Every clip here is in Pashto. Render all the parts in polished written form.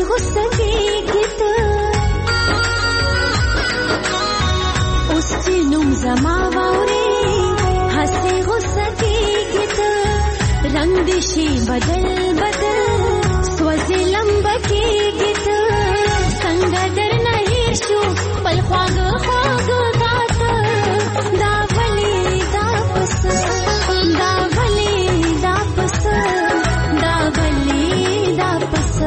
غصه کېږي ته اوس چې نوم زما واورې هسې غصه کېږي ته رنگ دې شي بدل بدل سوځې لمبه کېږي ته څنګه درنه هېر شو خپل خواږه خواږه تاته دا ولې دا پسه دا ولې دا پسه دا ولې دا پسه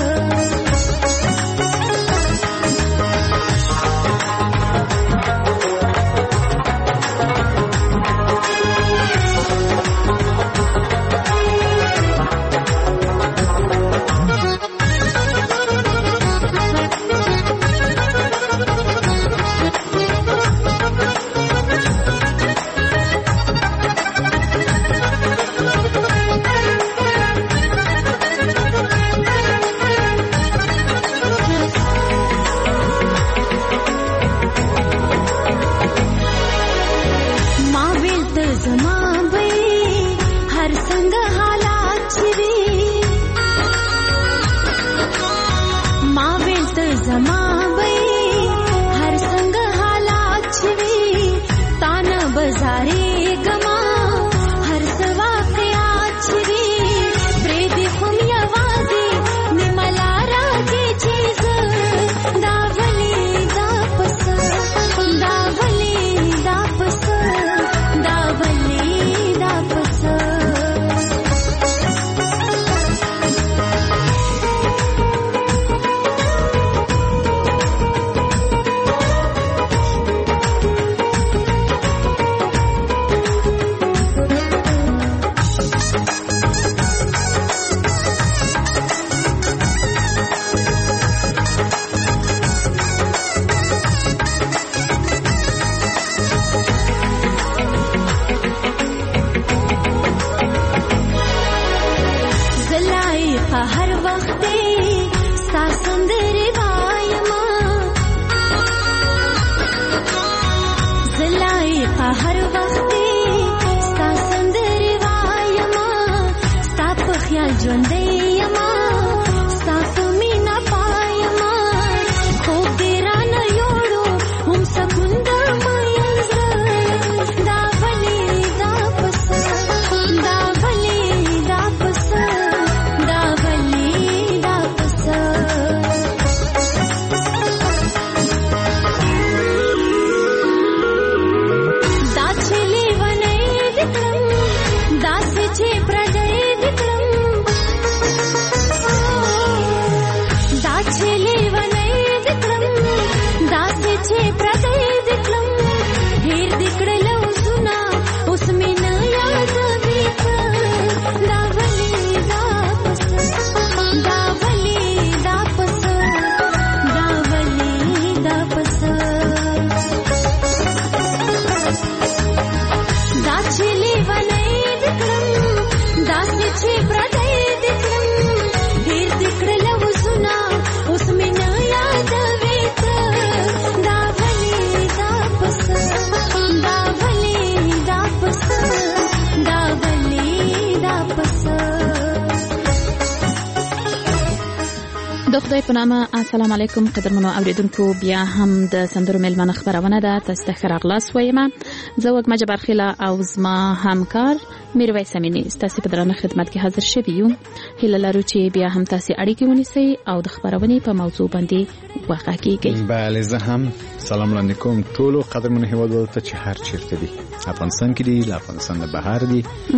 د خدای په نامه السلام علیکم قدرمنو اوریدونکو بیا هم د سندرو ملمنه خبرونه ده تاسو ته ښه راغلاست وایم زه وګما جبرخیله او زما همکار میرویس امینی تاسو په درنه خدمت کې حاضر شوی یو هیله لرو چې بیا هم تاسو اړیکې ونیسئ او د خبرونې په موضوع باندې واقع کیږئ. بله زه هم سلام وړاندې کوم ټولو قدرمنو هیوادوالو ته چې هر چیرته دي افغانستان کې دي له افغانستان نه بهر دي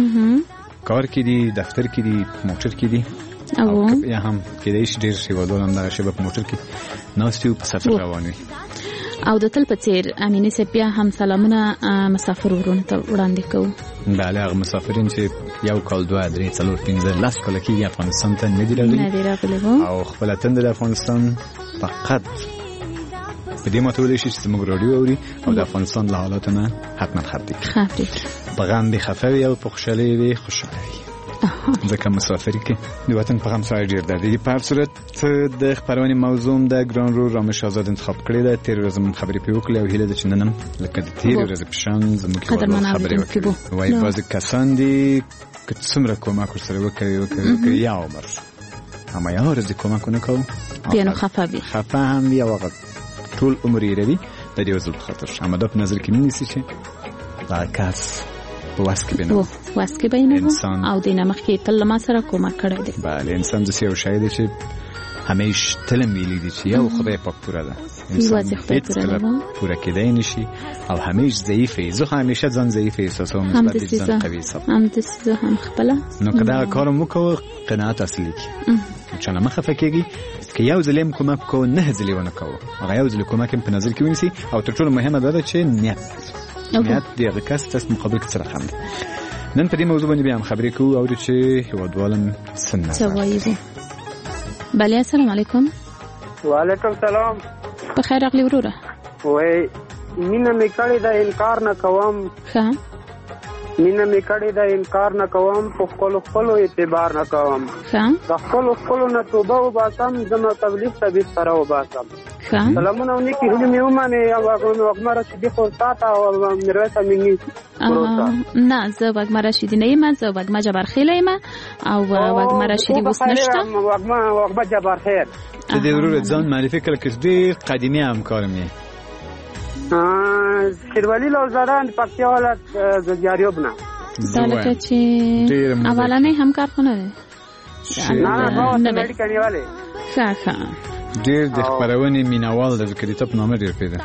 کار کې دي دفتر کې دي موټر کې دي او یا هم کې د ډیر هیوادوالو هم دغه شی په موټر کې ناستي په سفر روان وي او د تل په څیر امینه سپیا هم سلامونه مسافر ورونو ته وړاندې کوو. بله هغه مسافرین چې یو کال 2 3 4 5 10 کال کې افغانستان ته نه دی راغلي او خپل تند د افغانستان فقط په دې متولې شي چې موږ رادیو اوري او د افغانستان له حالاتو نه حتما خبري په غم دي خفوي او په خوشالي وي خوشالي ځکه مسافري کې د وطن په غم سره ډیر دی. په هر صورت د خبرونې موضوع د ګران رو رامش آزاد انتخاب کړی دی. تیر ورځ من خبرې په وکړې او هیله ده چې نن لکه د تیر ورځ په شان زموږ خبرې وکړو. وایي بعضې کسان دي که څومره کومک ورسره وکړي یا عمر اما یو ورځ کومک نه کوو بیا نو خفه هم وي او ټول عمر یې روي د دې وزل خاطر اما دا په نظر کې نیسي چې دا کس واسکه بینه او دینه مخکې تل ما سره کومک کړی دی. بله انسان د یو شی دی چې همیش تلم ویلی دی چې یو خدای پاک پوره ده، انسان هیڅ پوره کېدای نشي او همیش ضعیفه. زه همیشه ځان ضعیف احساسوم، نسبت ځان قوي حساب هم د څه هم خپل نو کدا کارم وکړو قناعت اصلي کی چنه مخه فکرږي که یو ځلیم کومک کو نه ځلیونه کو هغه یو ځل کومک په نظر کې ونیسي او تر ټولو مهمه ده چې نیت دغه کس تاسو مقابل کې سره خم. نن په دې موضوع باندې بیا خبرې کوو او چې هیوادوالم سنت سوایي. بله السلام علیکم. وعلیکم سلام. بخیر اغلی وروره. وای مینه می کړی دا انکار نه کوم. ښه مینه می کړی دا انکار نه کوم، په خپل اعتبار نه کوم. ښه د خپل نه توبه وباسم، زما تبلیغ ته به سره وباسم. ښه سلامونه ونیکی هلي مې ومنې او وګمره چې دی خو تاته او میرویس امینی نه زه وګمه رشیدی نه یم، زه وګمه جبارخیل یم او وګمه رشیدی اوس نشته. وګمه جبارخیل ته دې ورور ځان معرفي کړ چې ډېر قدیمی همکارم یې. شیروالي لوزاران پکتیا ولایت زجاریوب نه دا لکه چې اولنې همکار خو نه دی. نه نه کړیواله. ښه ډېر د خبرونې مینوال د کریټاپ نامه ډېر پیدا.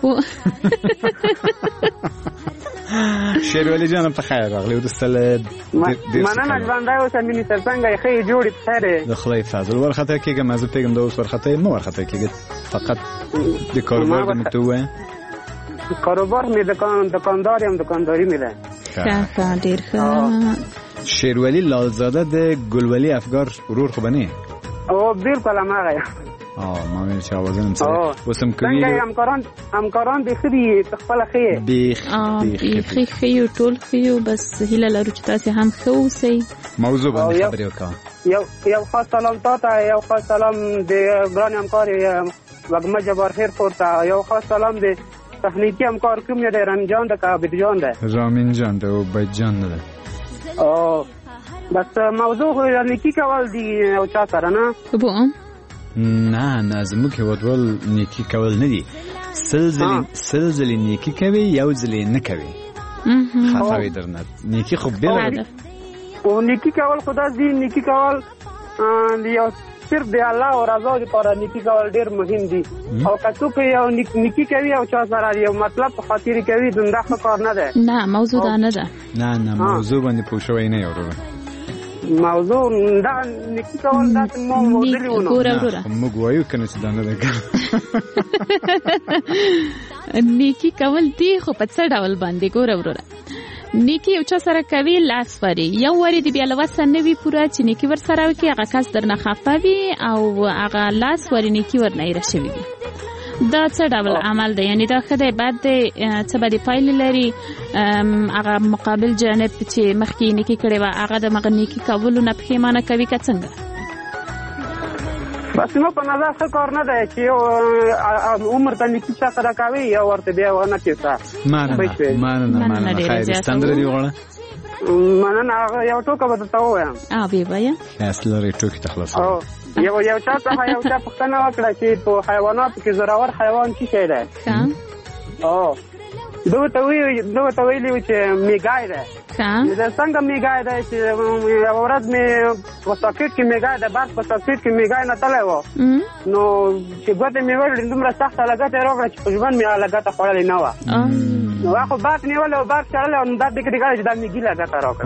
شیروالي جان په خیر راغلی ورسله مننه ژوندی اوسه منیستر څنګه ښه جوړې په خیر د خدای فضل ورخطا کېږم زه پیغام د اوس ورخطا مو ورخطا کېږي فقط د کاروبار د متوه کاروبار می دکاندار یم، دکانداری می ده. ښه ډېر ښه. شیروالي لالزاده د ګلولي افګار ورور خو بنه او بالکل هغه ما ویل چې اوازم سره وسم کوي همکاران د خدي خپل خې د خې ټول خې بس هیله لرو چې تاسو هم ښه اوسئ. موضوع باندې خبرې وکړه. یو خاص سلام تاته، یو خاص سلام د ګران همکار وګمه جبارخیر خورته، یو خاص سلام د تخنیکی همکار کوم دی رمجان د کابد جان ده رامین جان ده او بد جان ده. او بس موضوع نیکی کول دی او چا سره نه نه زموږ هیوادوال نیکی کول نه دي. سلزلی نیکی کوي یو ځلې نه کوي خفاوی درنه نیکی خو بیل او نیکی کول خدا دی. نیکی کول یو صرف دی الله او رضا لپاره نیکی کول ډیر مهم دي او کڅو کې یو نیکی کوي او چا سره یو مطلب په خاطر کوي دنده خو کار نه ده. نه موضوع دا نه ده. نه موضوع باندې پوښوي نه اورو موضوع دا نیکی کول دا موضوع دی ونه موږ وایو کنه چې دا نه ده. نیکی کول دی خو په څه ډول باندې ګوره وروره نیکی یو چا سره کوي لاس وری یو وری دی بیا لوسه نوی پوره چې نیکی ور سره وکي هغه کس درنه خفه وي او هغه لاس وری نیکی ور نه راشي دا څه ډول عمل دی؟ یعنی دا خدای بعد څه به دی پایل لري هغه مقابل جانب چې مخکې نیکی کړي و هغه د مغ نیکی کولو نه پښیمانه کوي که څنګه؟ بس نو په نظر څه کار نه دی چې عمر ته نیکی څه سره کوي یا ورته بیا ونه کېسه مننه خیر ستندر دی غواړه مننه یو ټوکه به درته ووایم. بیا وایه اصل لري ټوکې ته خلاص. یو چا څخه یو چا پوښتنه وکړه چې په حیواناتو کې زورور حیوان څه شی دی؟ دوی ته ویلي چې میګای دی. دا څنګه میګای دی چې یوه ورځ مې په ساکټ کې میګای د برق په ساکټ کې میګای نه تللی و نو چې ګوتې مې وړلې دومره سخته لګته یې راکړه چې په ژوند مې هغه لګته خوړلې نه وه. نو خو برق نیولی او برق چړلی او دا ډېکې ډېکړی چې دا میګي لګته راکړه.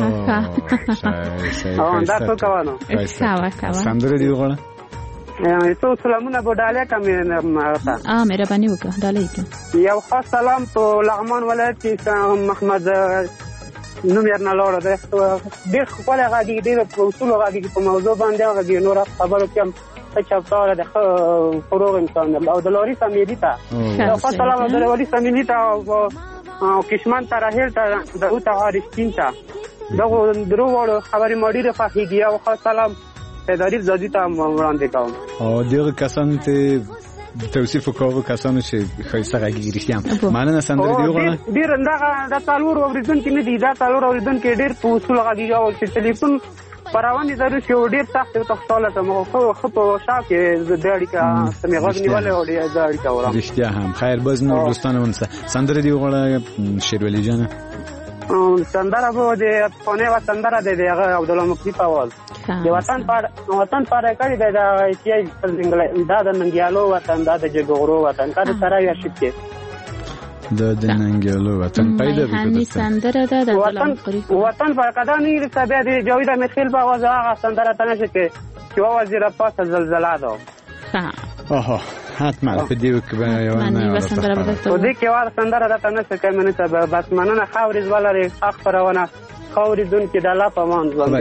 دا څه کوه نو سندرې دې وغواړه تو سلامونه په ډالۍ کمې مهرباني وکړه ډالۍ کې یو خاص سلام په لغمان ولایت کې محمد نوم یې نه لوړه ده ډېر ښکلی غږېږي ډېر په اصولو غږېږي په موضوع باندې غږېږي نور خبرو کې هم ښه چپتاوله ده ښه فروغ انسان ده او د لاري سمیلي ته یو خاص سلام د لاري سمیلي ته او کشمن ته راهیل ته داود عارفین ته دغو درو واړو خبرې ما ډېرې خوښېږي او خاص سلام تدریب زادی ته وړاندې کوم. او دغه کسان ته توصیف وکړو کسانو چې خیسته غږی رښتیا معنی سندرې دی وغواړه ډېر دا څلور اوریدونکي نه دي دا څلور اوریدونکي ډېر په اصول غږی او چې ټلیفون پراونې ضرور شي ډېر سخت او تخصاله ته مو خو په شاو کې د اړیکه سمې غږ نیولې او د اړیکه ورا رښتیا هم خیر باز نو دوستانه ونسه سندره دی وغړه شیرولی جان سندره به د افغاني و سندره دی هغه عبدالله مفتی په आवाज د وطن پر کړي د چې دا د ننګیالو وطن دا د جګورو وطن کړه سره یا شپته د ننګیالو وطن پیدا وکړه سندره ده د وطن پر کدا نه رسابه دی جوړه مخیل په आवाज هغه سندره تنه شي چې وزیر پاسه زلزلہ ده اوه حتما په دې کې به یو نه سندره به په دې کې وار سندره ده تنه څه کوي منه سبب بس مننه خاورز ولري اخبرونه خاورې دن کې د الله په مان ځوان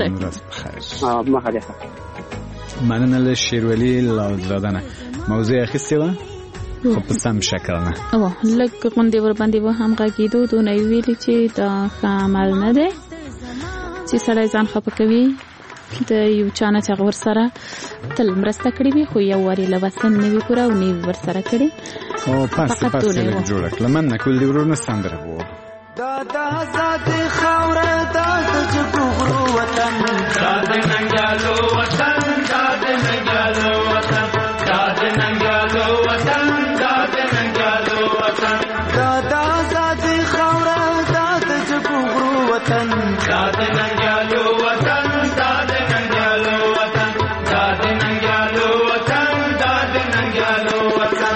مننه له شیرولی لازادنه موضوع اخیستی و خو په سم شکل نه او لکه غونډې ور باندې و هم غږیدو د نو ویلي چې دا عمل نه دی چې سړی ځان خپه کوي د یو چانه چې ور سره تل مرسته کړې وي خو یو وری له وسن نه وی پورا او نه ور سره کړې او پاس جوړه کړل من نه کول دی ورونه سندره وو دا آزاد خاوره دا د جګورو وطن دا د ننګیالو وطن دا د ننګیالو وطن دا د ننګیالو وطن دا د ننګیالو وطن دا آزاد خاوره دا د جګورو وطن دا د ننګیالو وطن دا د ننګیالو وطن دا د ننګیالو وطن دا د ننګیالو وطن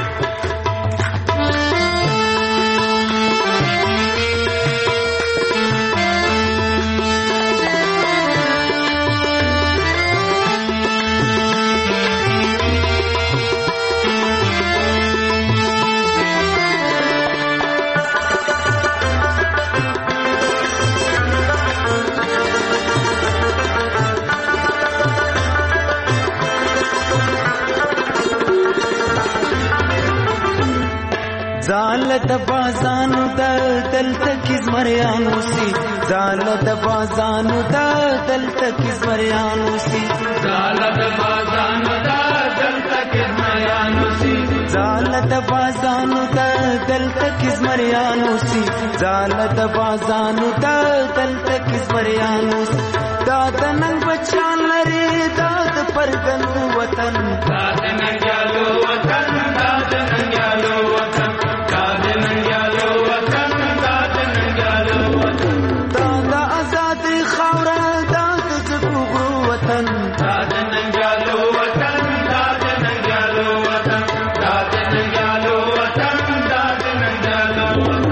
زالت بازانو دا دلتا کزمریانو سی زالت بازانو دا دلتا کزمریانو سی زالت بازانو دا دلتا کزمریانو سی زالت بازانو دا دلتا کزمریانو سی زالت بازانو دا دلتا کزمریانو سی دا دننگ بچان لري دا د پرګنو وطن دا د ننګیالو وطن دا د ننګیالو وطن دا د ننګیالو وطن دا د ننګیالو وطن دا د آزاد خاوره دا د جګورو وطن دا د ننګیالو وطن دا د ننګیالو وطن دا د ننګیالو وطن دا د ننګیالو وطن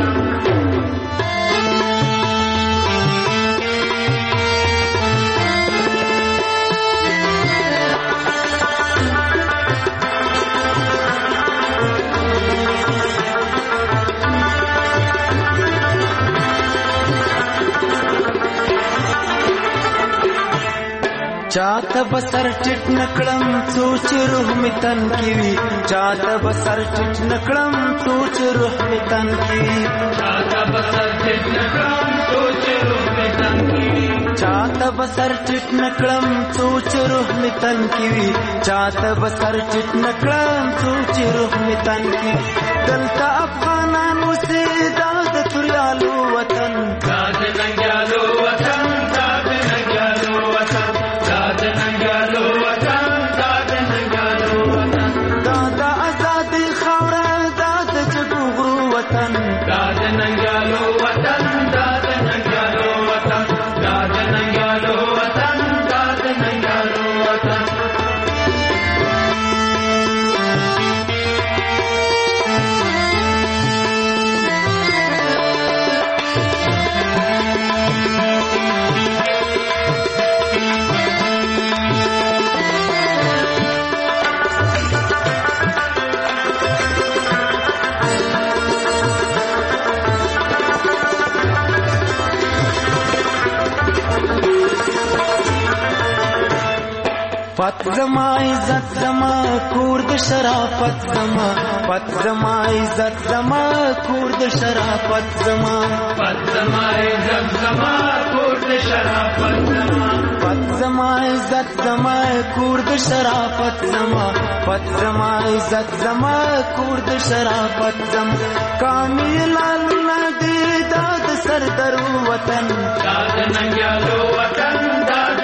چاته بسر ټټ نکړم سوچ روح می تن کیوي چاته بسر ټټ نکړم سوچ روح می تن کیوي چاته بسر ټټ نکړم سوچ روح می تن کیوي چاته بسر ټټ نکړم سوچ روح می تن کیوي چاته بسر ټټ نکړم سوچ روح می تن کیوي دلته افغانانو سي دا د تریالو وطن دا د ننګیالو وطن دا د ننګیالو وطن دا د ننګیالو وطن دا د ننګیالو وطن دا د آزاد خاوره دا د جګورو وطن دا د ننګیالو وطن دا د ننګیالو وطن دا د ننګیالو وطن دا د ننګیالو وطن پت زما عزت زما کور د شرافت زما پت زما عزت زما کور د شرافت زما پت زما عزت زما کور د شرافت زما پت زما عزت زما کور د شرافت زما پت زما عزت زما کور د شرافت زما کامل ندی دا د سردر وطن دا د ننګیالو وطن دا د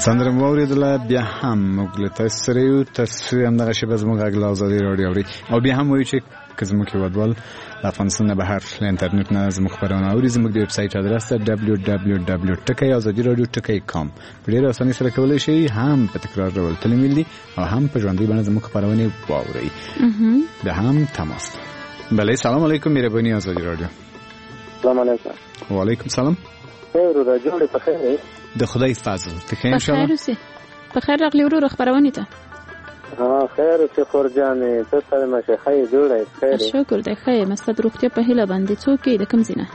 سندره مو اوریدله بیا هم موږ له تاسو سره یو تاسو هم دغه شی به زموږ غږ له ازادي راډیو اوري او بیا هم وایو چې که زموږ هیوادوال افغانستان بهر له انټرنیټ نه زموږ خبرونه اوري زموږ د ویب سایټ ادرس www.azadiradio.com په ډېر اسانۍ سره کولی شئ هم په تکرار ډول تلمیل دي او هم په ژوندۍ بڼه زموږ خبرونه واورئ بیا هم تماس بله سلام علیکم مهرباني آزادی رادیو. سلام علیکم. و علیکم سلام. خیر ورو جوړ په خیر. د خدای فضل ته خیر ان شاء الله. په خیر راغلی ورو خبرونه ته. خیر چې خورجان ته سره مشه خیر جوړه خیر. شکر دی خیر مستد روغتیا په هیله باندې څوک د کوم زینه.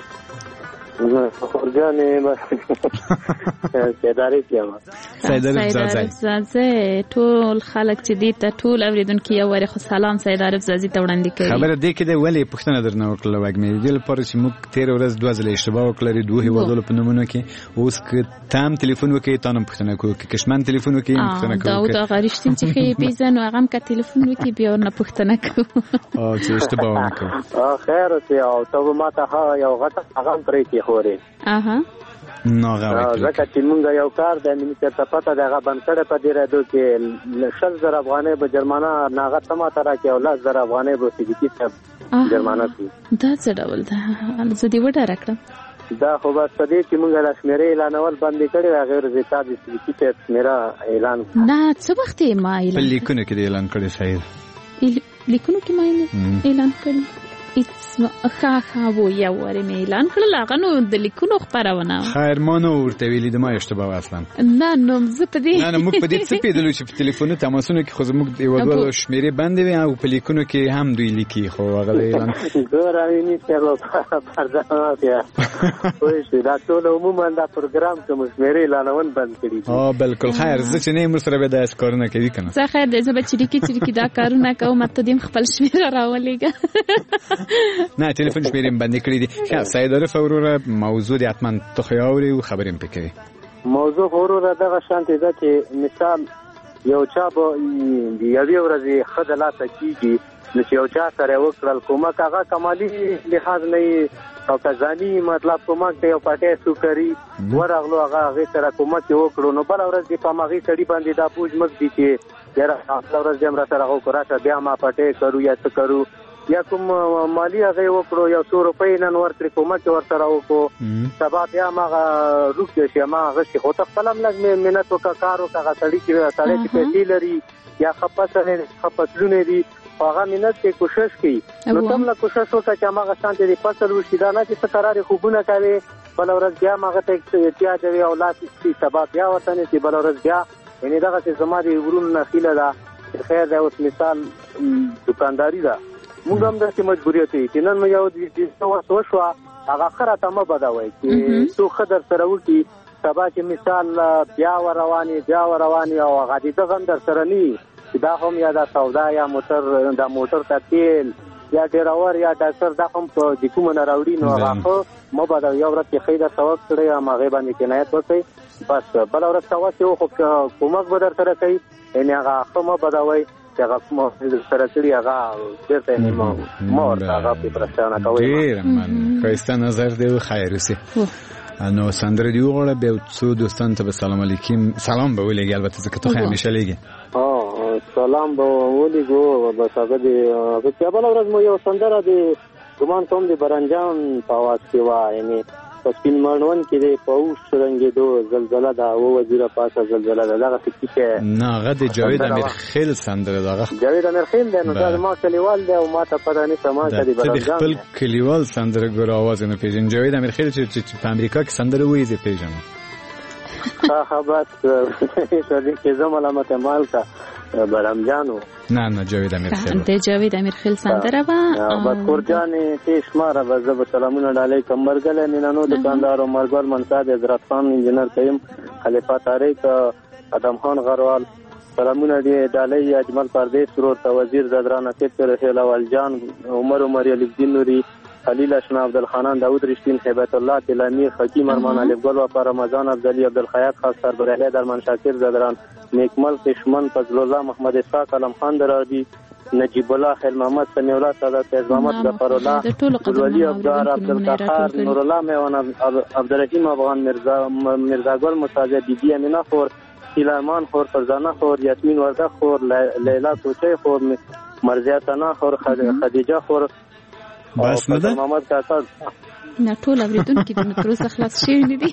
خورجان بس سیداری کیما. سیداری زازه ټول خلک چې دې ته ټول اوریدونکو یو وری خو سلام سیداری زازي ته وړاندې کوي. خبره دې کې د ولی پښتنه درنه وکړه وګمې دې لپاره چې موږ 13 ورځ 2 ځله اشتباه وکړې دوه هیوادونو په نومونو کې اوس که تام ټلیفون وکړي تاسو پښتنه کوو کې کشمن ټلیفون وکړي پښتنه کوو. دا غریشتین چې خې پیزن او هغه که ټلیفون وکړي بیا نه پښتنه کوو. او چې اشتباه وکړو. خیر او ته ما ته یو غټ هغه پرې کې خوري. ځکه چې مونږ یو کار د منیسټر پته دغه بنکړه په ډیره دوه کې 100,000 افغانۍ به جرمانه ناغه تما تر کې او 10,000 افغانۍ به سګیتی ته جرمانه کوي. دا څه ډول ده زه دې وډه راکړم دا خو بس په دې چې مونږ د شمیرې اعلانول باندې کړی غیر زیاته د سګیتی ته شمیره اعلان نه څه وخت ما اعلان په لیکونو کې اعلان کړی شاید لیکونو کې ما اعلان کړی ښه وو یو وری مې اعلان کړل هغه نو د لیکونو خبرونه خیر ما نو ورته ویلي د ما اشتباه اصلا نه نو زه په دې نه موږ په دې څه پیدلو چې په ټلیفونو تماسونو کې خو زموږ د یوادو شمیرې بندې وي او په لیکونو کې هم دوی لیکي خو هغه اعلان ګورای نه چلو پردانه بیا وای شي دا ټول عموما دا پروګرام کوم شمیرې اعلانون بند کړي بالکل خیر زه چې نه مر سره به دا کارونه کوي کنه زه خیر دې زه به چریکي دا کارونه کوم ته دې خپل شمیره راولېګا نه ټلیفون شمیرې باندې کړی دي ښه سیداره فوروره موضوع دې حتما ته خیاوري او خبرې پکې موضوع فوروره دغه شانتي ده چې مثال یو چا به یوې ورځې خدلا تکیږي چې یو چا سره وکړل کومک هغه کمالي لحاظ نه او کزانی مطلب کومک دی او پټه سوکري ورغلو هغه سره کومک وکړو نو بل ورځ دی په ماغي سړي باندې دا بوج مګ دي چې یاره ورځ دې امر سره وکړه بیا ما پټه کرو یا څه کرو یا کوم مالی هغه وکړو یا 100 روپۍ نن ورته کومک ورسره وکړو سبا بیا ما روح شي ما غشي خو ته خپلم لګ مهنت وکړو هغه سړی چې پیسې لري یا خپسلونه دي هغه مهنت کې کوشش کوي نو تم لا کوشش وکړه چې ما غسان دې فصل وشي دا نه چې قرار خوبونه کوي بل ورځ بیا ما ته احتیاج وي اولاد چې سبا بیا وطن چې بل ورځ بیا یعنی دا چې زماري ورونه خیله دا خیر دا اوس مثال دکانداری دا موږ هم د مجبوریت چې نن یو د څه شو هغه خره ته ما بدوي چې تو خدر سره وکی سبا چې مثال بیا رواني او هغه د غندر سره ني دا هم یا د سودا یا موټر ته تیل یا ډیرور یا ډاکټر دا هم په د کوم نه راوړي نو هغه ما بدوي یو ورته خیره ثواب کړی ما غیبه نه کنایت وکړي بس بل ورته ثواب خو کومک بدر سره کوي ان هغه ما بدوي هغه مو سره کړی هغه ډېر ته مور هغه په پرشانه کوي ډېر من کایسته نظر دی خیر وسی نو سندره دی وګوره به څو دوستان ته سلام علیکم سلام به ولېږي البته ځکه ته همیشه لېږي سلام به ولېږو بس هغه دی په بل ورځ مو یو سندره دی ګمان کوم دی برنجان په आवाज کې وای یعنی سپین مانون کې دی پاوش رنگې دو زلزلہ دا و وزیره پاسه زلزلہ دا هغه څه نه غد جاوید امیر خیل سندره دا جاوید امیر خیل دی نو دا ما کلیوال دی او ما ته پته نه سما کړي برنجان خپل کلیوال سندره ګور आवाज نه پیژن جاوید امیر خیل چې په امریکا کې سندره وایي زه پیژنم صاحبات شدی کې زموږ علامه مال کا برامجانو نه جاوید امیر خیل د جاوید امیر خیل سندره با بس قرجانی تیش ماره بزب سلامونه علیکم مرګل نینانو دکاندار او مرګل منصاد حضرت خان انجنیر کیم خلیفہ طارق ادم خان غروال سلامونه دی ډالۍ اجمل پردیس ورو وزیر زدران فکر هیلا والجان عمر علی الدین نوری خلیل اشنا عبدالخانان داود رشتین هیبت الله دلامی حکیم ارمان علی گل و رمضان عبدالی عبدالخیاط خاص سربراهی درمان شاکر زدران نیکمل قشمن فضل الله محمد اسحاق علم خان درادی نجیب الله خیل محمد سمیع الله سعادت فیض محمد ظفر الله ولی عبدالله عبدالقهار نور الله میوان عبدالرحیم افغان مرزا گل مساجد بیبی امینا خور سلیمان خور، فرزانه خور، یاسمین ورده خور، لیلا توچی خور، مرضیه ثنا خور، خدیجه خور. بس نه ده؟ محمد کاکا نه ټول اوریدونکي د تر اوسه خلاص شوي نه دي.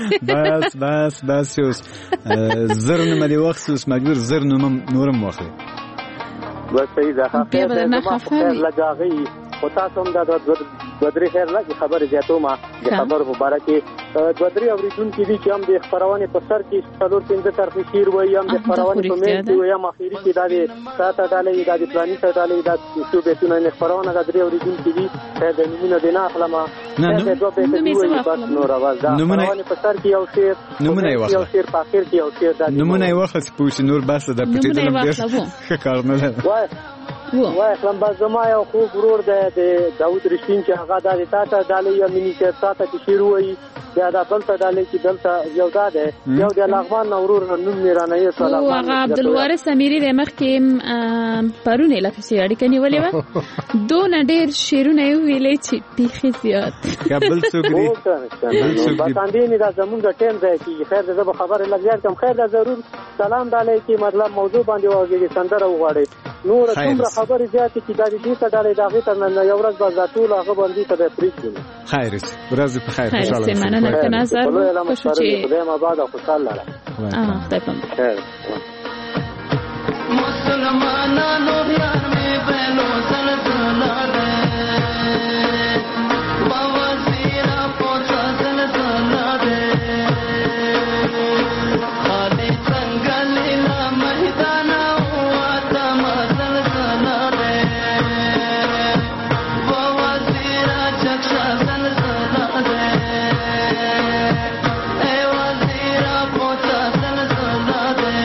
بس اوس زر نومه دی واخلې، اوس مجبور زر نومه نورم واخلې. بس صحیح ده. بیا به درنه خفه وي. لګاغي خو تاسو هم دا دوه درې خیر لږ خبرې زیاتومه د خبرو په باره کې. دوه درې اورېدونکي دي چې هم د خپرونې په سر کې 4-5 طرفې شعر وایي، هم د خپرونې په منځ کې وایي، هم اخري کې دا د ساته ډالۍ، دا د فلاني ته ډالۍ، دا څو بیتونه د خپرونه دا درې اورېدونکي دي. خیر د نومونه دې نه اخلم، دا دوه بیته دي وایي بس نور اواز. دا خپرونې په سر کې یو شعر، نومونه یې واخله، یو شعر په اخر کې یو شعر، نومونه یې واخله چې پوه شي نور بس د پټېدل ډېر ښه کار نه ده. وای خپل باز زما یو خوب ورور د داوود رښتین چې هغه د تاته ډالۍ یا مینی چې تاته کې شیر وایي، بیا دا بل ته ډالۍ چې دلته یو دا ده، یو د لغمان ورور نوم میرانه یې سلام. هغه عبدالوارث امیری د مخکې پرونه لکه چې اړیکه نیولې و، دونه ډېر شیرونه یې ویلې چې بیخي زیات. بل څوک دي؟ باندې نه دا زمونږ د ټیم ځای کې. خیر زه به خبرې لږ زیات کم. خیر دا ضرور سلام ډالۍ کې مطلب موضوع باندې واږي سندره وغواړي. نور څومره خبرې زیاتې چې دا دې ته ډالۍ دا غي تر نن یو ورځ باز ټول هغه باندې ته پریږدي. خیر ورځ په خیر خوشاله. مننه تناظر خوشو چې خدای ما بعد خوشاله لاله. خدای په خیر. مسلمانانو یار می بلو سلطنه ده بوزیرا پوتا سلطنه ده خالی څنګه لا میدان واته مسلطنه ده بوزیرا چکشا سلطنه ده ای وزیرا پوتا سلطنه ده.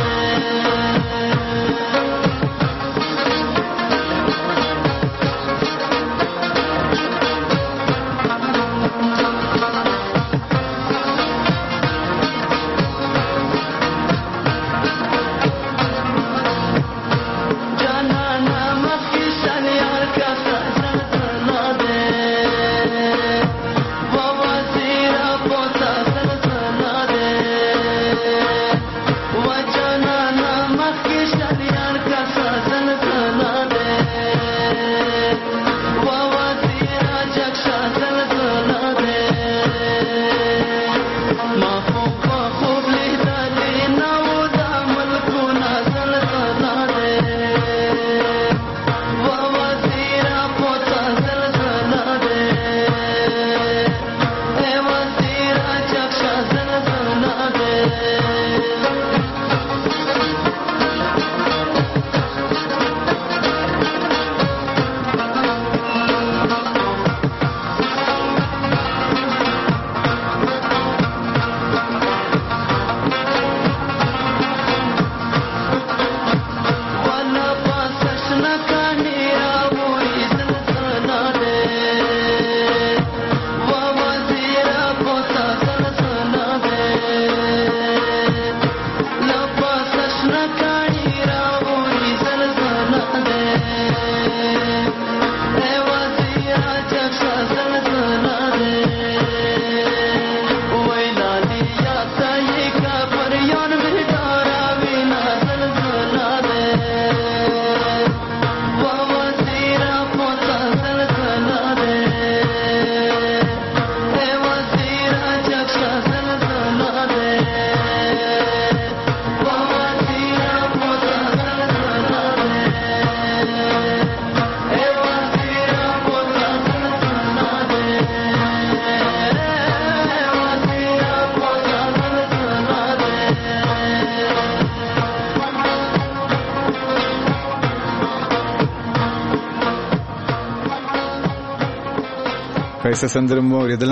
ښایسته سندره مو اورېدله.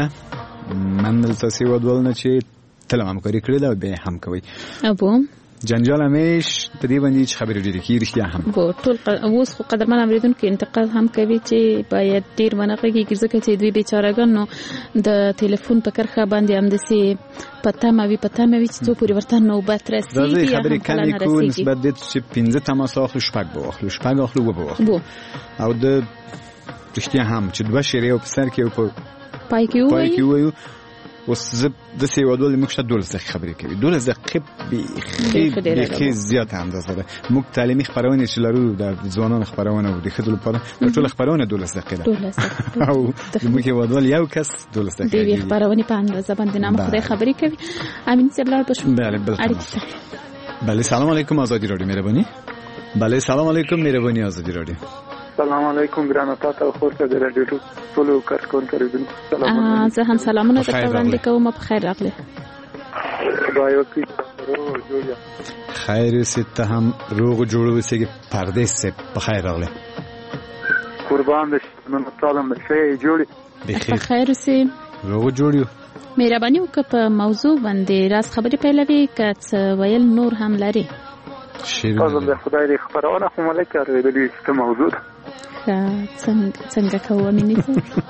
مننه تاسې ودولنه چې تل همکاري کړې ده او بیا هم کوئ. ابو جنجال همیش په دې باندې چې خبرې ډېرې کېږي رښتیا هم ټول اوس خو قدرمن اورېدونکي انتقاد هم کوي چې باید ډېر ونه غږېږي ځکه چې دوی بیچارهګان نو د ټلیفون په کرښه باندې همداسې په تمه وي چې څو پورې ورته نوبت رسېږي. راځئ خبرې کمې کړو نسبت دې چې 15 تماس واخلو، شپږ به واخلو، وبه واخلو او د رښتیا هم چې دوه شعرې یو په سر کې او په پای کې ووایو اوس زه د سی ودول موږ شته 12 دقیقې خبرې کوي 12 دقیقې به زیات اندازه ده موږ تعلیمي خبرونه چې لرو د ځوانانو خبرونه او د خدای لپاره ټول خبرونه 12 دقیقې ده او موږ ودول یو کس 12 دقیقې دی خبرونه په اندازه باندې نام خدای خبرې کوي امین صاحب لار بشو بله سلام علیکم آزادی رادیو مهربانی بله سلام علیکم مهربانی آزادی رادیو سلام علیکم ګرانه تاسو خو ته د رادیو ټولو کارکون کړی سلام زه هم سلامونه درته وړاندې کوم په خیر راغلی خدای وکړي خیر ست هم روغ جوړ وسګي پردیس سے په خیر راغلی قربان دې نن سلام شه جوړي په خیر سي روغ جوړیو مهرباني وکړه په موضوع باندې راز خبرې پیلوي که ویل نور هم لري تاسو د خدای دې خبرونه هم لیکره د دې څه موضوع څنګه کوو مینه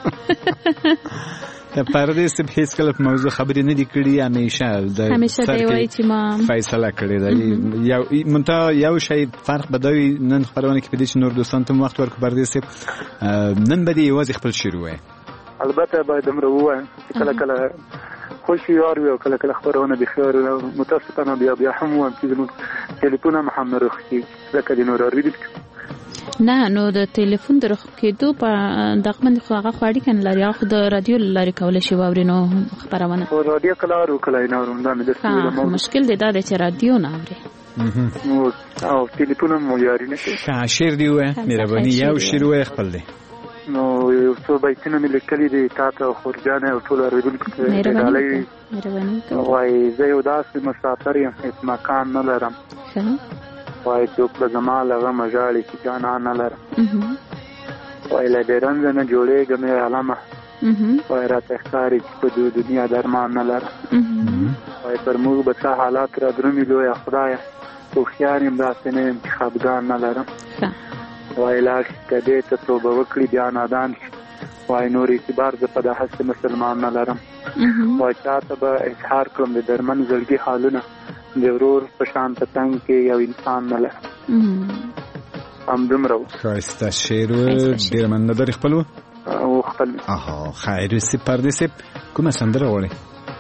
پردیس په هیڅ کله په موضوع خبرې نه دی کړې همیشه دی وایي چې ما فیصله کړې ده یو منتها یو شی فرق بدوي نن خبرونه کې په دې چې نور دوستان ته وخت ورکړي پردیس نن به دی یوازې خپل شروع وي البته باید امر ووایم چې کله کله خوشي یار وي او کله کله خبرونه به خیر متاسفانه بیا هم وایم چې زموږ ټلیفون هم نه رخصي لکه د نور اورېدل نه نو د ټلیفون د رخ کېدو په دغه باندې خو هغه خواړي کنه لري خو د رادیو لري کولای شي واورینو خبرونه او رادیو کلارو کله نه وروندا مې د مشکل دی دا چې رادیو نه اوري او ټلیفون مو یاري نه شعر دی وای مهرباني یو شعر وای خپل دی نو یو څو بیتونه مې لیکلي دي تاسو خورجانه او ټول اوریدونکو مهرباني وای زه یو داسې مسافر یم هیڅ مکان نه لرم وای څوک به زما لغه مجاړي چې جانا نه لرم وای له ډېرنځ نه جوړېږم علامه وای راته ښکاري چې په دنیا درمان نه لرم وای پر موږ به څه حالات را درومي لویه خدایه هوښیار یم داسې نه یم چې خفګان نه لرم وای لاړ کدی ته توبه وکړي بیا نادان شي وای نور اعتبار زه په د هسې مسلمان نه لرم وای چاته به اظهار کړم د درمن زړګي حالونه د ورور په شان په تنګ کې یو انسان نه لرم همدومره ښایسته شعر ډېر منددار خپل او خپل خیر سی پردیس کومه سندره غواړې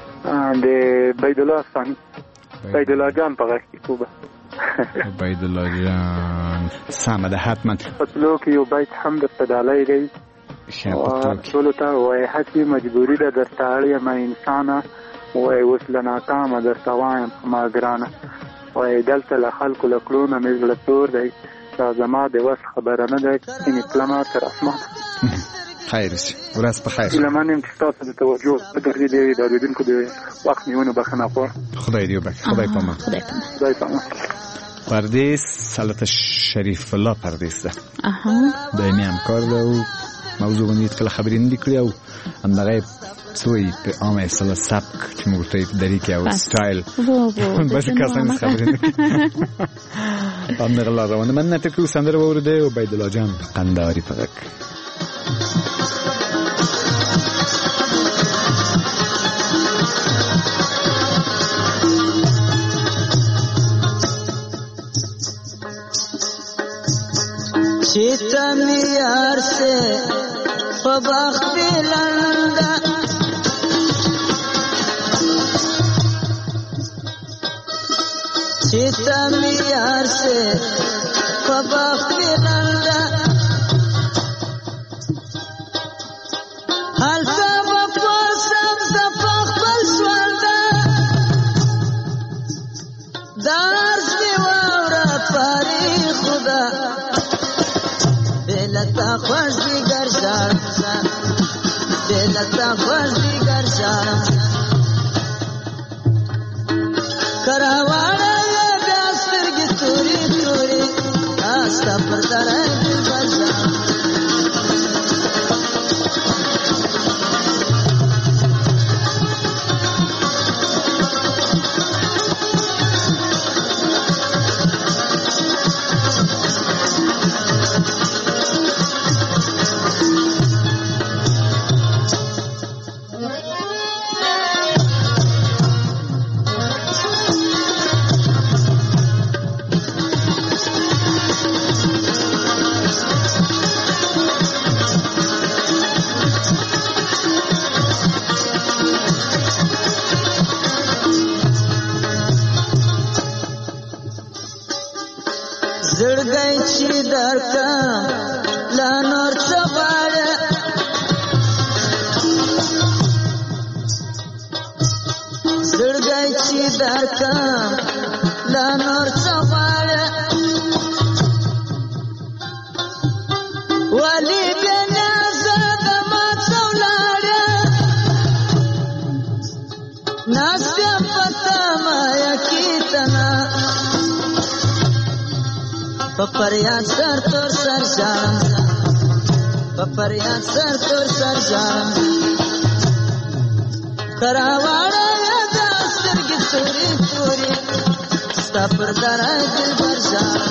د بیدالله ثاني بیدالله جان په غږ کې کوبه بیدالله جان سمه ده حتما پتلو کې یو بیت هم د پدالای دی ټولو ته وای هڅې مجبوري ده درته اړ یم انسانه وای اوس له ناکامه درته وایم ما ګرانه وای دلته له خلکو له کړونه مې زړه تور دی دا زما د وس خبره نه ده چې تلمه تر اسمانه خیر شي ورځ په خیر لمن یم چې تاسو د توجه درې دی د اوریدونکو د وخت نیونه بخښنه غواړم خدای دې وبخښي خدای پامان پردیس سلطه شریف الله پردیس ده دایمي همکار ده او موضوع باندې کله خبرې نه دي کړې او همدغه څوی په عامه اصطلاح سبک چې موږ ته درې کې او سټایل بس کسان خبرې نه کوي همدغه لار روانه من نه تکو سندره واورده او بیدالله جان قندهاري په غږ چیتا میار سے فبخت لندا چیتا میار سے فبخت لندا حال سبب پرسم سفخ بلسواندا دارس دیوارا پاری خدا دلتا خوش دیگر شارم دلتا خوش دیگر شارم کراوانا یا بیاسترگی توری توری آستا پردرائے دیگر شارم چې درکم لا نور څه غواړې زړګی چې درکم لا نور څه غواړې ولې بې نیازه د ما څه ولاړې ناست یم په تمه یقیتنه په فریاد سر تور سر ژاړم په فریاد سر تور سر ژاړم ته راواړه دا سترګې تورې تورې ستا پر دره دلبر ژاړم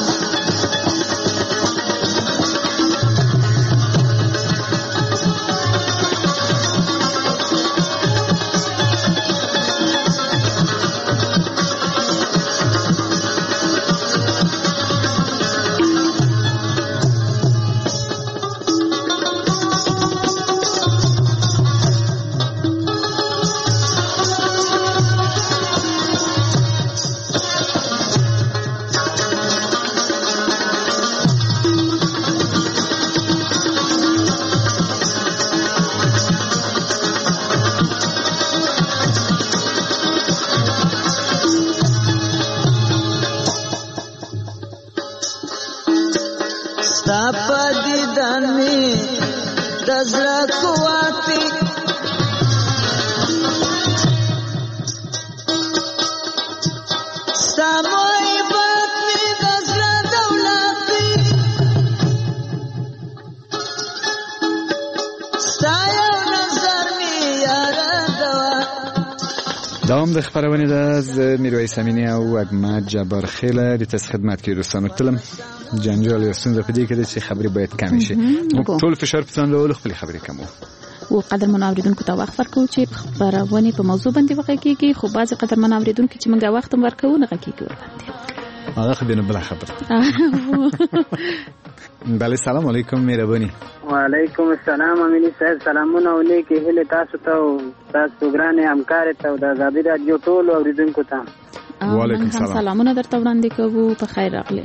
دوام د خبرونه از میرویس امینی او احمد جبار خیله د تاسو خدمت کې دوستانو تلم جنجال یا ستونزه په دې کې چې خبرې باید کم شي ټول فشار په ځان له خپل خبرې کمو او قدرمن اوریدونکو ته وخت ورکړو چې خبرونه په موضوع باندې وغږیږي خو بعضی قدرمن اوریدونکو چې موږ وخت ورکوو نه غږیږي ورته هغه خو دې نه بل خبره بله سلام علیکم مهرباني وعلیکم السلام امینی صاحب سلامونه او نیکی هیله تاسو ته او تاسو ګرانه همکار ته او د آزادي رادیو ټول اوریدونکو ته وعلیکم السلام سلامونه درته وړاندې کوو په خیر راغلی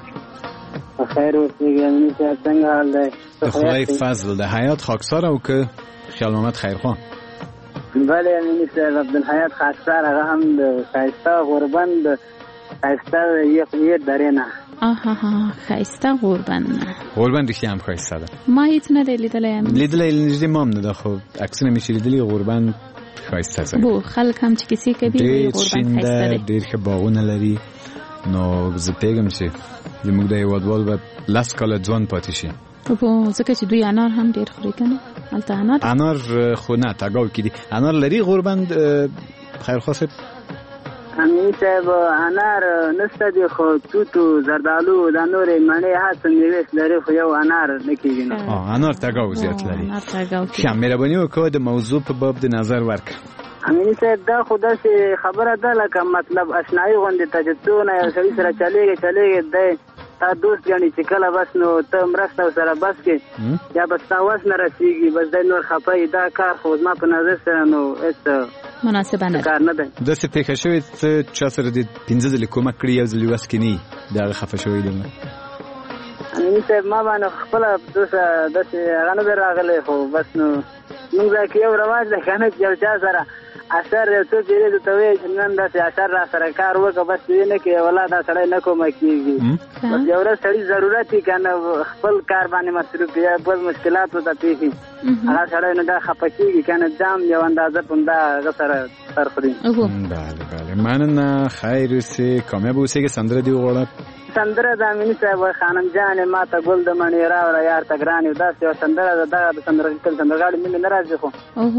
په خیر اوسئ امینی صاحب څنګه حال دی خدای فضل د حیات خاکسار او که خیال محمد خیرخوان بله امینی صاحب عبدالحیات خاکسار هغه هم د ښایسته غوربند ښایسته یې درې نه خایسته غوربند ریښتیا هم ښایسته ده ما هیڅ نه دی لیدلی نږدې ما هم نه ده خو عکسونه مې چې لیدلي غوربند ښایسته ځای بو خلک هم چې کیسې کوي ډېر شین ده ډېر ښه باغونه لري نو زه پوهېږم چې زموږ د هېوادوال به 10 کاله ځوان پاتې شي ځکه چې دوی انار هم ډېر خوري که نه هلته انار خو نه تګاو کې دي انار لري غوربند خیرخوا صاحب امین صاحب انار نشته دی خو توتو زردالو دا نورې مڼې هڅه میوې لري خو یو انار نه کېږي نو انار تګاو زیات لري ښه مهرباني وکړه د موضوع په باب د نظر ورکړه امین صاحب دا خو داسې خبره ده لکه مطلب اشنایي غوندې ته چې څونه یو سړي سره چلېږي دی تا دوست ګڼي چې کله بس نو ته مرسته ورسره بس کې یا بس تا وس نه رسېږي بس دی نور خفه وي دا کار خو زما په نظر سره نو هېڅ مناسبه نه کار نه دی داسې پېښه شوې ته چا سره دې 15 ځلې کومک کړي یو ځل وس کې نه وي د هغه خفه شوی دی امین صاحب ما باندې خپله دوسه داسې هغه نه دی راغلی خو بس نو موږ ځای کې یو رواج دی که نه چې یو چا سره اثر یو څوک یې ته وایي چې نن داسې اثر را سره کار وکړه بس یې نه کوي والله دا سړی نه کومک کېږي بس یو ورځ سړي ضرورت وي که نه خپل کار باندې مصروف یا بل مشکلات ورته پېښ وي هغه سړی نو دا خفه کېږي که نه جام یو اندازه په همدا هغه سره سر خوري بله مننه خیر اوسې کامیاب اوسې که سندره دې وغواړه سندره د امیني صاحب خانم جانې ما ته ګل د مڼې راوړه یار ته ګران یو داسې یو سندره ده دغه د سندرغاړي مینې نه راځي خو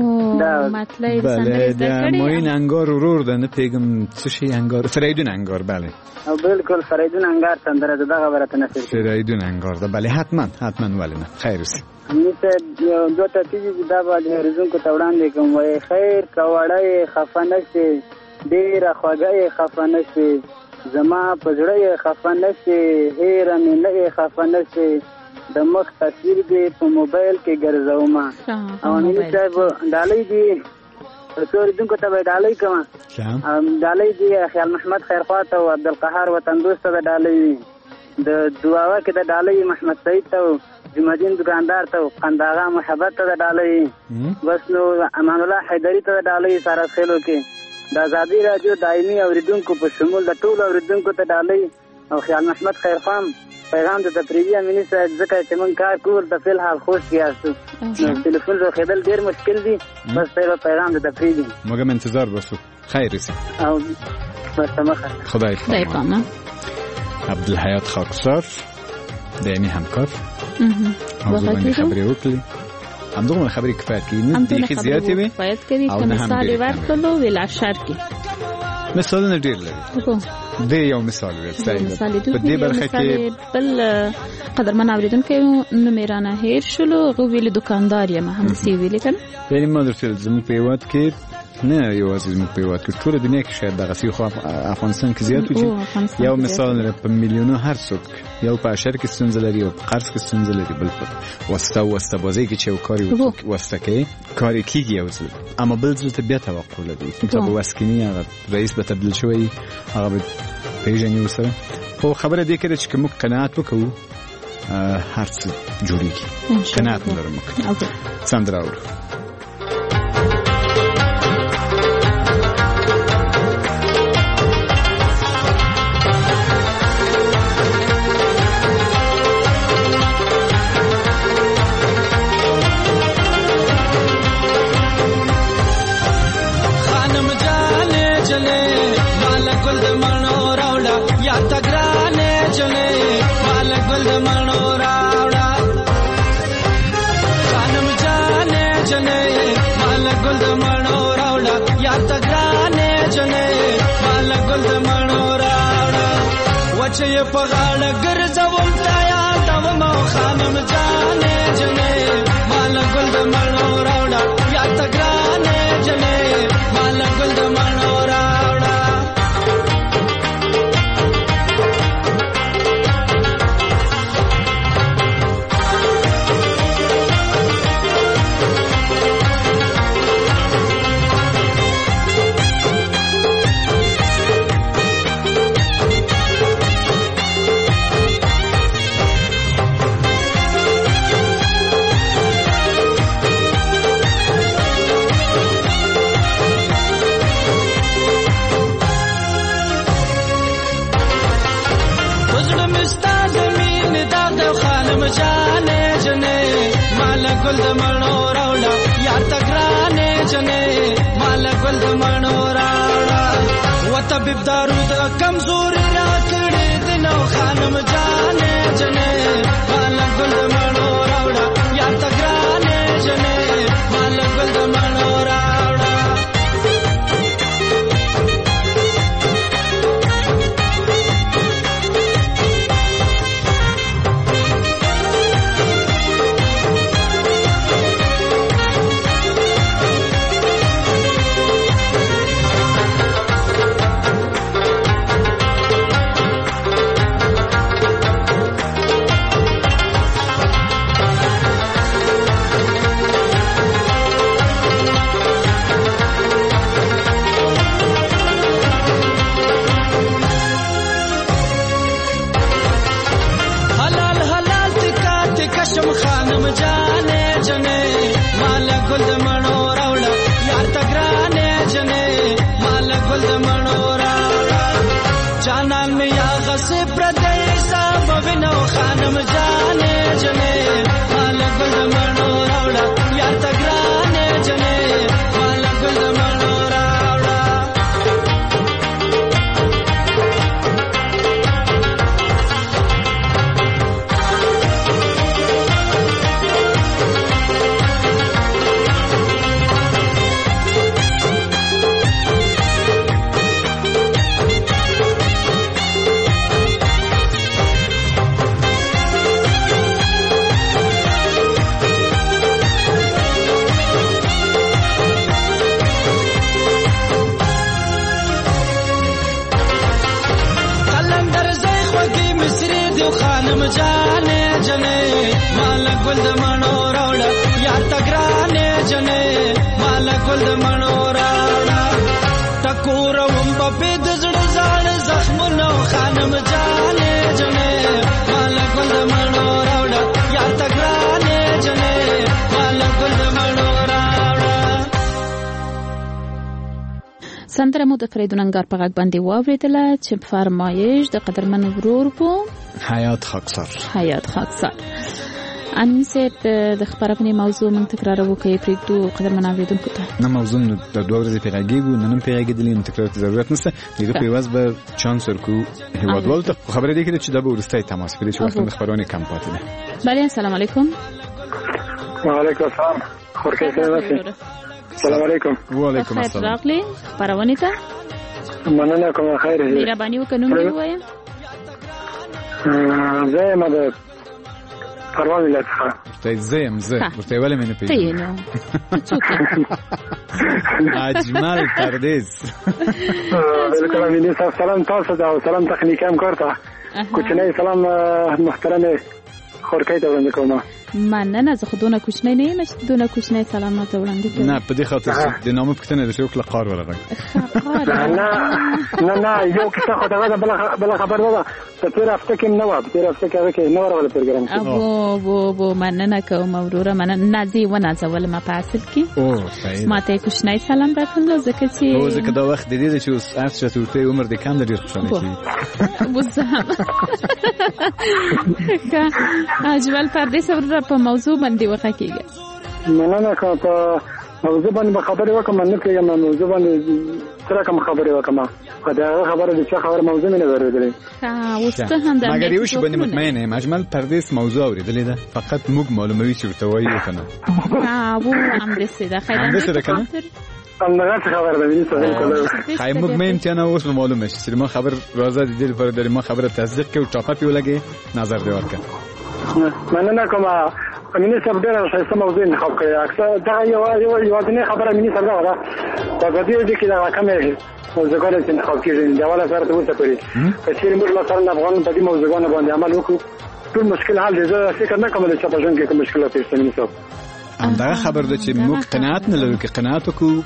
بله د معین انگار ورور ده نه پوهېږم څه شي انگار فریدون انگار بله بالکل فریدون انگار سندره ده دغه به راته نصیب شي فریدون انگار ده بله حتما ولې نه خیر اوسې امیني صاحب یو دوه ترتیبې چې دا به د اورېدونکو ته وړاندې کوم وایي خیر که وړه یې خفه نه شي ډېره خوږه یې خفه نه شي زما په زړه یې خفه نه شي هېره مې نه یې خفه نه شي د مخ تصویر دې په موبایل کې ګرځومه او امیني صاحب ډالۍ دي څو اورېدونکو ته به یې ډالۍ کومه ډالۍ دي خیال محمد خیرخوا ته او عبدالقهار وطن دوست ته د ډالۍ وي د دعاوه کې د ډالۍ محمد سعید ته جمعدین دکاندار ته قنداغه محبت ته د ډالۍ بس نو امان الله حیدری ته د ډالۍ سره خېلو کې د آزادي رادیو دایمي اوریدونکو په شمول د ټولو اوریدونکو ته ډالۍ او خیال محمد خیر خان پیغام د تفریدي امینی صاحب ځکه چې مونږ کار کوو د فل حال خوش کیاستو نو ټلیفون رو خېدل ډیر مشکل دي بس پیغام د تفریدي موږ انتظار وسو خیر سي او بس مخه خدای پامه عبدالحیات خاکسار دایمي همکار موضوع باندې خبرې وکړي همدغه خبرې کفایت کوي نه بیخي زیاتې وي کفایت کوي چې مثال ورکړو ویل شر کې مثالونه ډیر لري د یو مثال ورته په دې برخه کې بل قدرمن اوریدونکو نو میرانه هیر شلو غو ویل دکاندار یم هم سی ویل کنه یعنی ما درته زموږ په هیواد کې نه یو عزیز موږ په هیواد کې ټول دنیا کې شاید دغه سی خو افغانستان کې زیات وي یو مثال په میلیونو هر څوک یو په اشر کې ستونزه لري او په قرض کې ستونزه لري بل په واسطه بازي کې چې یو کاری واسطه کې کاری کیږي یو ځل اما بل ځل ته بیا توقع لري چې په واسکینی هغه رئیس به تبدیل شوی هغه پیژنې وسره خو خبره دې کړه چې موږ قناعت وکړو هر څه جوړیږي قناعت لرم ساندرا چې په غاړه ګرځوم تا یادوم او خانم جانې جنې مال ګل د مڼو راوړه یا ته ګرانې جنې مال ګل د مڼو راوړه ګل د مڼو راوړه یا ته ګرانې جنې مال ګل د مڼو راوړه و طبيب دارو د کمزوري را کړې د نو خانم جانې جنې مال ګل د مڼو راوړه یا ته ګرانې جنې مال ګل د مڼو راوړه ګل د مڼو راوړه ټکور وم په دې زړه زړه زخم نو خانم جانې جنې مال ګل د مړو راوړه یا تګرانې جنې مال ګل د مړو راوړه. سندره مو د فریدون انګار په غږ باندې واورېدله چې فرمایش د قدرمن ورور په حیات خاکسار. حیات خاکسار. امین صاحب د خبرونه موضوع من تکرارو کوي پرېږدو قدرمن اوریدونکو ته. نه موضوع د دوه ورځې پیغاګیږو نن پیغاګیدلې نو تکرار ضرورت نشته. دغه په واز به چانس ورکو هیوادوال ته خبرې دي چې دا به ورستای تماس کړي چې وخت د خبرونه کم پاتې ده. بله السلام علیکم. وعلیکم السلام. خورکې سلام. السلام علیکم. وعلیکم السلام. خیر راغلی خبرونه ته. مننه کوم خیر دې. مهرباني وکړئ نوم یې ووایه. زه یم د پروان ولایت څخه. زه ورته ولې مې نه پیژنې. اجمل پردیس. بالکل امین صاحب سلام تاسو ته او سلام تخنیکی همکار ته. کوچنی سلام محترم خورکې ته وړاندې کوم. مننه زه خو دونه کوچنی نه یم چې دونه کوچنی سلامات وړاندې کوم. نه په دې خاطر چې د نامه پوښتنه د شوق لقار ورغی. نه یو کیسه خو دا بل خبر ده په تیر هفته کې نه و په تیر هفته کې نه ورغله پروګرام کې. وو مننه کوم وروره مننه نازي و نازول ما په اصل کې. او صحیح. ماته کوچنی سلام درکړل ځکه چې او ځکه دا وخت د دې چې اوس اف شته عمر د کم لري خوشاله کی. وزم. اجمل پردیس وروره په موضوع باندې وخت کېږي. مننه کوم په موضوع باندې خبرې وکم نه کېږم موضوع باندې سره کوم خبرې وکم دا خبره د څه خبره موضوع نه ورېدلې. اوس ته هم دا مګر یو شی باندې مطمئن یم اجمل پردیس موضوع اورېدلې ده فقط موږ معلوموي چې ورته وایو کنه. وو هم دې ده خیر هم دې ده کنه. همدغه خبره ده ویني څه کوله. خای موږ مې امتحان اوس معلومه شي چې ما خبر راځي د دې لپاره د ما خبره تصدیق کوي ټاپه پیولګي نظر دی ورکړه. مننه کوم امین صاحب ډېر ښه موضوع انتخاب کړی. اکثر دا یو ځینې خبره امین صاحب دا په دې کې دا کومه موضوعونه چې انتخاب کیږي دا ولا سره ته وڅ پرې چې موږ مثلا افغان په دې موضوعونه باندې عمل وکړو ټول مشکل حل دي. زه فکر نه کوم چې په ژوند کې کوم مشکلات شته امین صاحب. دا خبر ده چې موږ قناعت نه لرو کې قناعت کو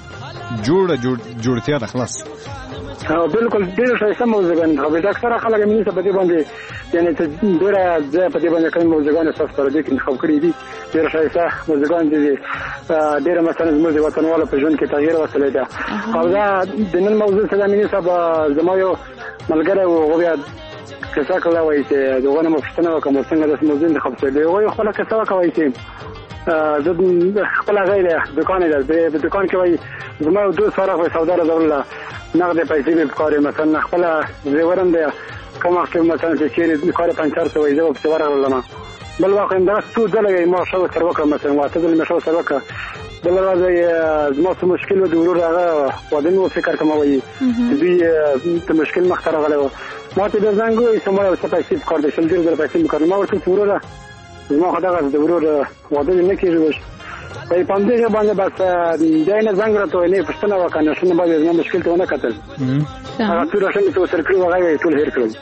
جوړتیا د خلاص. بالکل ډېر ښه موضوع انتخاب کړی. اکثر خلک امین صاحب په دې باندې یعنی ته ډېر ځای په دې باندې کوم موضوعونه تاسو پر دې کې انتخاب کړی دي. ډېر ښه موضوعونه دي. ډېر مثلا زموږ وطنوالو په ژوند کې تغییر وسیله ده. او دا د نن موضوع سره امین صاحب زما یو ملګری و بیا کیسه کوله وایي چې دغه مفصله وکم څنګه د موضوع انتخاب کړی. وایي خپل کیسه وکوي چې زه خپل غیر دکان دی په دکان کې وایي زما دوه سره سودا راځول نقد پیسې به کار مثلا خپل زیورم دی کوم وخت مثلا چې کار پنځار ته وایي زه په څوار ولما بل وخت دا څو دلګي ما شو تر وکړه مثلا واته دل مشو سره وکړه بل راځي زما څه مشکل و د ورور هغه ودنو فکر کوم وایي دې ته مشکل مخ تر غلو ما ته د زنګو چې ما څه پیسې کار دي شل ډیر پیسې کار ما ورته ورور زما خدای د ورور واده نه کیږي. په پاندې باندې بس داینه زنګ راته نه پښتنه وکنه شنه باندې زما مشکل ته نه کتل. هغه ټول شنه تو سر کړو هغه ټول هیر کړل.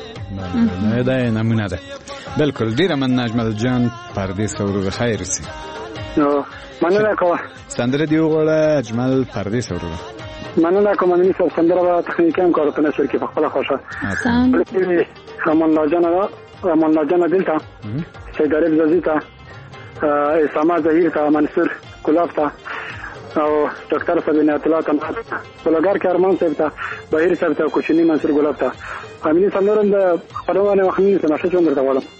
نه دا نمونه ده. بالکل ډیره من اجمل جان پردیس ورو خیر سي. نو مننه کوم. سندره دی وړه اجمل پردیس ورو. مننه کوم امین صاحب سندره تخنیکی هم کارونه شر کې په خپل خوښه. رحمان الله جان دلته سید عارف زازیتا اسامه ظهیر تا منصور کلاف تا او ډاکټر صاحب نه اطلاع تا بلګار کې ارمان صاحب تا بهیر صاحب تا کوچنی منصور ګلاب تا امین سمورن د خبرونه وخنی سمشه چوندر تا ولم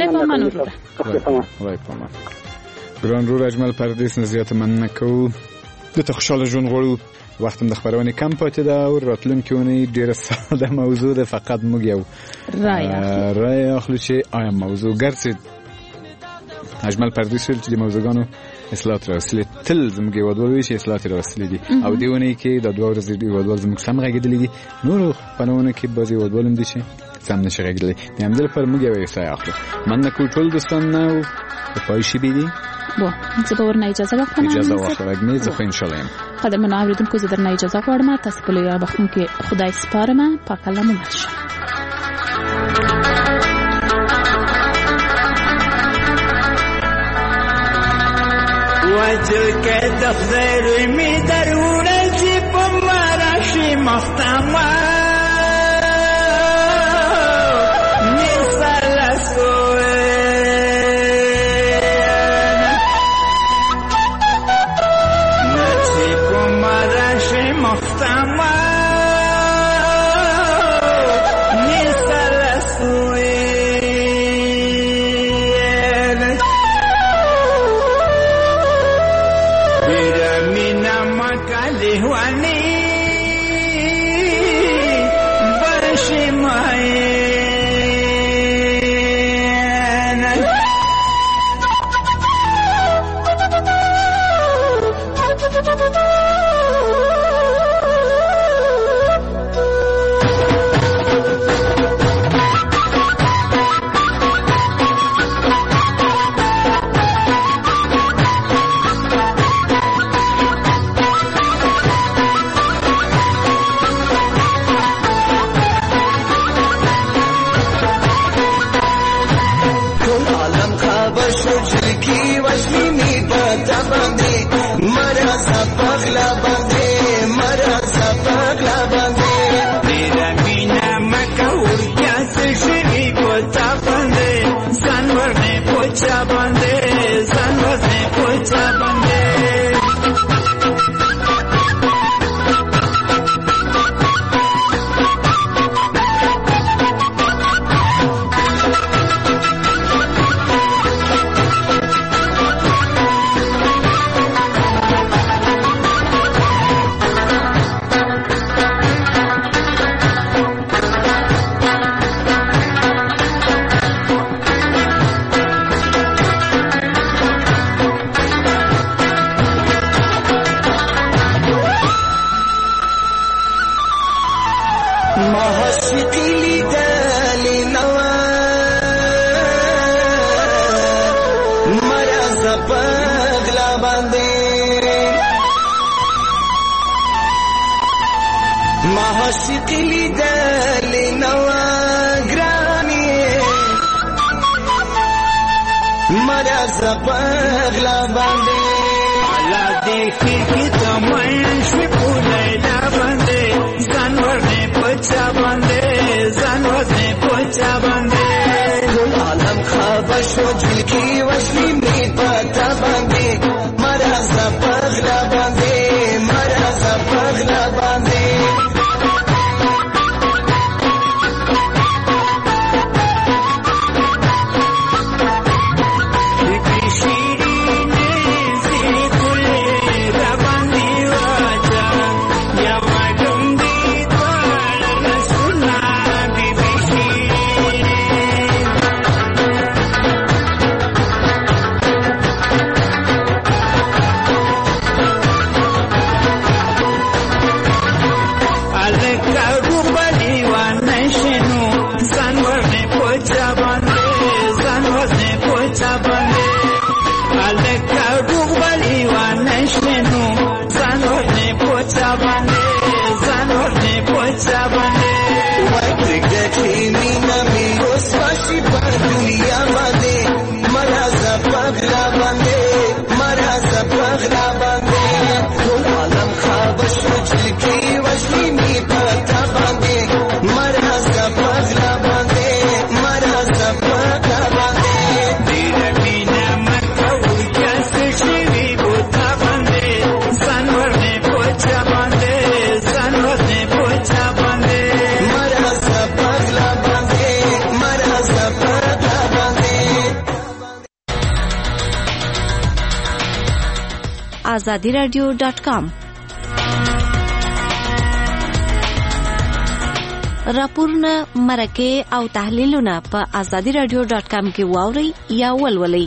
وای پامان ګران رو اجمل پردیس نزیات من نکو د تخشال جون غړو وخت د خبرونه کم پاتې ده او راتلونکي ډیره ساده موضوع ده فقط موږ یو رای اخلو چې آیا موضوع ګرځي اجمل پردیس چې د موضوعګانو اصلاحات راوستلې تل زموږ هیوادوال چې اصلاحات راوستلې دي او دیونه کې د دوه ورځې هیوادوال زموږ سم غږېدلې دي نور پنونه کې بعضي هیوادوال هم دي چې سم نشي غږېدلې د همدې لپاره موږ یو ځای اخلو من نه ټول دوستان نو په پایشي بيدي بو زه به ورنه اجازه واخلم. اجازه واخلم زه خو ان شاء الله قدم اوریدونکو زه درنه اجازه غواړم تاسو په لوی بخون کې خدای سپارم پاک الله مو مشه. وجه کې د خیر می درونه چې په مراشي مختمه azadiradio.com راپورونه مرکه او تحلیلونه په azadiradio.com کې واوري یا ولولئ.